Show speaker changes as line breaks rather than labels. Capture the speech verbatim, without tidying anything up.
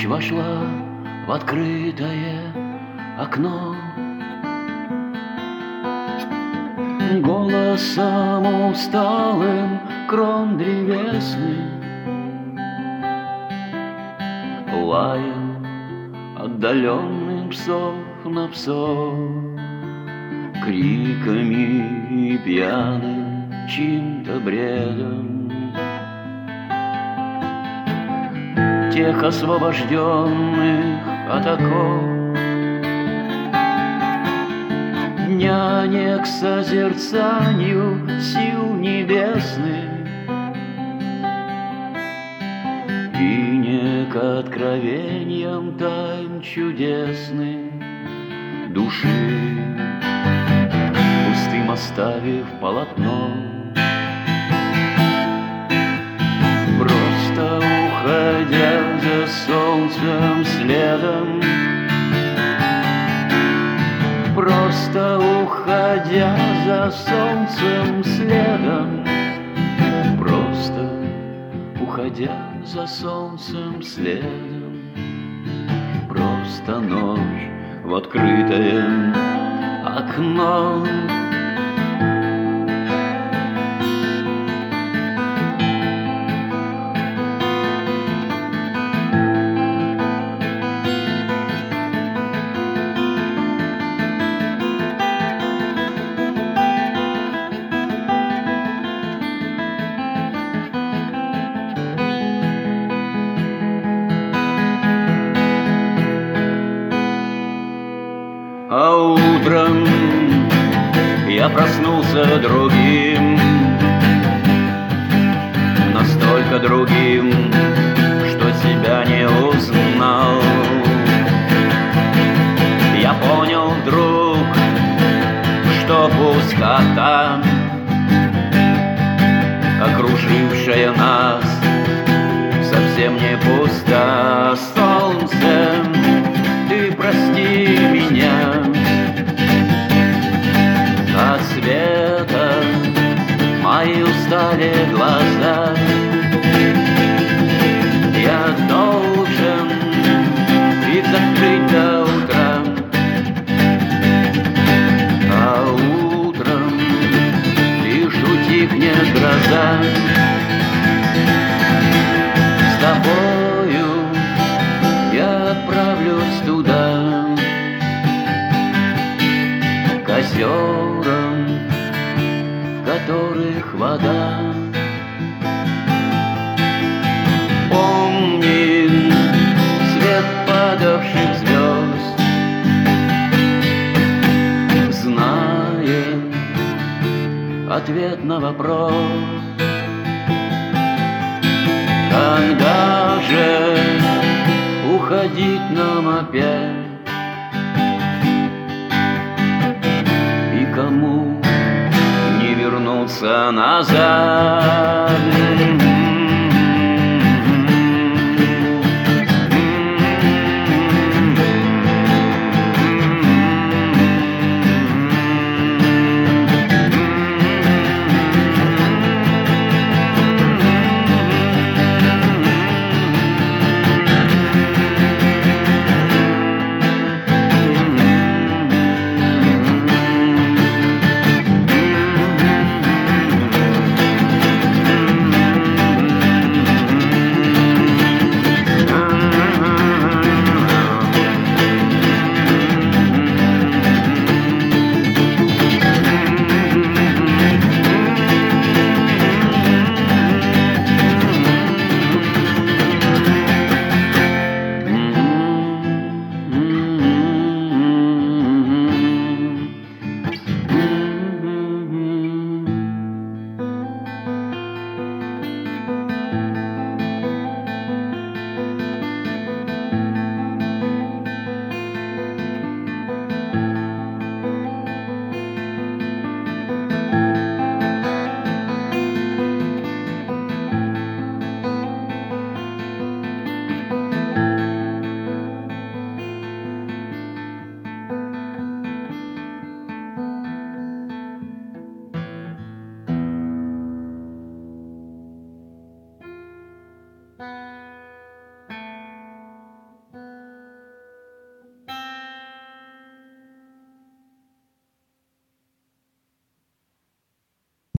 Ночь вошла в открытое окно, голосом усталым крон древесный лаял отдаленным псов на псов, криками и пьяным чьим-то бредом тех освобожденных от оков, дня не к созерцанию сил небесных и не к откровениям тайн чудесных души, пустым оставив полотно. Просто уходя за солнцем следом, просто уходя за солнцем следом, просто уходя за солнцем следом, просто ночь в открытое окно. А утром я проснулся другим, настолько другим, что себя не узнал. Я понял вдруг, что пустота, окружившая нас, совсем не пуста. Солнце, ты прости меня, от света мои устали глаза. Я должен их закрыть до утра, а утром лишь утихнет гроза. С тобою я отправлюсь туда, к озерам, в которых вода. Помни свет падавших звезд, зная ответ на вопрос: когда же уходить нам опять? Кому не вернуться назад?